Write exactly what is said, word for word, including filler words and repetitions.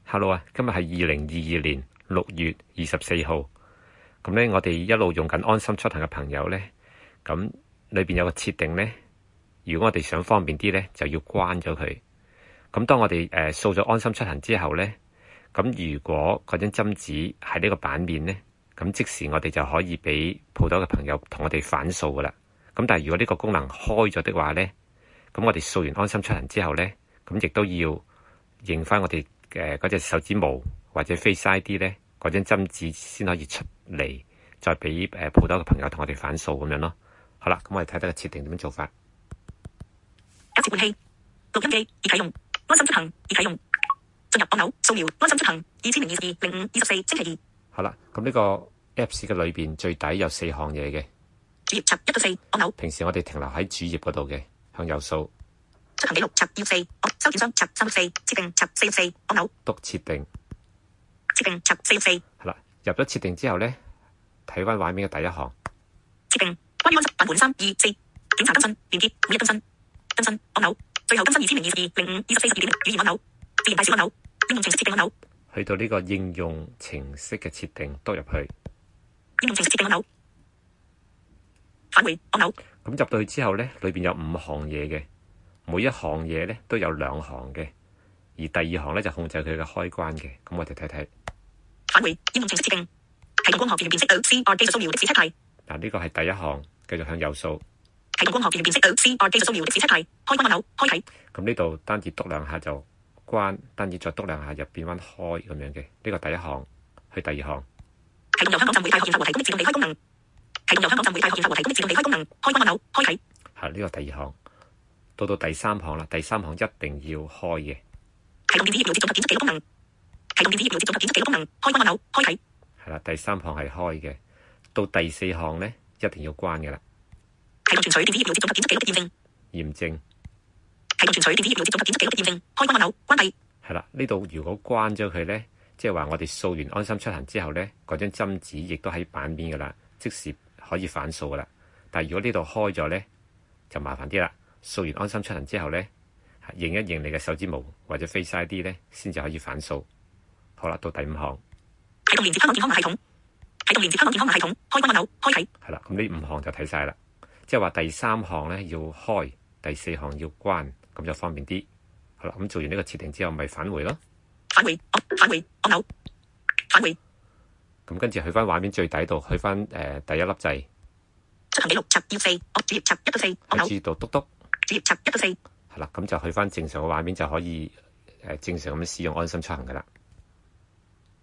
Hello 啊，今日係二零二二年六月二十四號。咁咧，我哋一路用緊安心出行嘅朋友咧，咁裏邊有個設定咧，如果我哋想方便啲咧，就要關咗佢。咁當我哋誒掃咗安心出行之後咧，咁如果嗰張針紙喺呢個版面咧，咁即時我哋就可以俾鋪頭嘅朋友同我哋反掃噶啦。咁但係如果呢個功能開咗的話咧，咁我哋掃完安心出行之後咧，咁亦都要認翻我哋誒嗰隻手指模或者 Face I D 咧，嗰張針紙先可以出嚟，再俾誒鋪頭嘅朋友同我哋反掃咁樣咯。好啦，咁我哋睇睇個設定點樣做法。 隔節換氣，錄音機已啟用，安心出行已啟用，進入按鈕掃描安心出行，二千零二十二零五二十四星期二。 好啦，咁呢個 Apps 嘅裏邊最底有四項嘢嘅。 主頁插一到四按鈕。 平時我哋停留喺主頁嗰度嘅，向右掃。 出行記錄插二四，收件箱插三四，設定插四四按鈕。 篤設定。 設定插四四。 係啦，入咗設定之後咧，睇翻畫面嘅第一行。 設定關於安心版本三二四，檢查更新連結每日更新更新按鈕，最後更新二千零二十二零五二十四十二點語言按鈕，自然大小按鈕，應用程式設定按鈕。去到呢個應用程式嘅設定，篤入去。 應用程式設定按鈕，返回按鈕。 咁入到去之後咧，裏邊有五行嘢嘅，每一行嘢咧都有兩行嘅，而第二行咧就控制佢嘅開關嘅。咁我哋睇睇。 返回應用程式設定，啟動光學電源辨識到 C R 技術掃描的士七題。 嗱，呢個係第一行，繼續向右掃。 啟動光學電源辨識到 C R 技術掃描的士七題，開關按鈕開啟。 咁呢度單字篤兩下就關，單字再篤兩下就變翻開咁樣嘅。呢個第一行，去第二行。 啟動由香港浸會大學研發和提供的自動離開功能。啟動由香港浸會大學研發和提供的自動離開功能，開關按鈕開啟。 係呢個第二行，到到第三行啦。第三行一定要開嘅。 啟動電子頁描接總及檢測記錄功能。啟動電子頁描接總及檢測記錄功能，開關按鈕開啟。 係啦，第三行係開嘅。到第四行咧，一定要關嘅啦。 啟動存取電子頁描接總及檢測記錄的驗證。 驗證。 啟動存取電子頁描接總及檢測記錄的驗證，開關按鈕關閉。 係啦，呢度如果關咗佢咧，即係話我哋掃完安心出行之後咧，嗰張針紙亦都喺版面噶啦，即時可以反掃噶啦。但係如果呢度開咗咧，就麻煩啲啦。掃完安心出行之後咧，認一認你嘅手指模或者 Face I D 咧，先至可以反掃。好啦，到第五行。 啟動連接香港健康碼系統。啟動連接香港健康碼系統，開關按鈕開啟。 係啦，咁呢五行就睇晒啦。即係話第三行咧要開，第四行要關，咁就方便啲。好啦，咁做完呢個設定之後，咪返回咯。 返回，返回按鈕，返回。 咁跟住去翻畫面最底度，去翻誒、呃、第一粒掣。 出行記錄插二四，主頁插一到四按鈕。 喺度篤篤。 主頁插一到四。 係啦，咁就去翻正常嘅畫面就可以誒、呃、正常咁使用安心出行噶啦。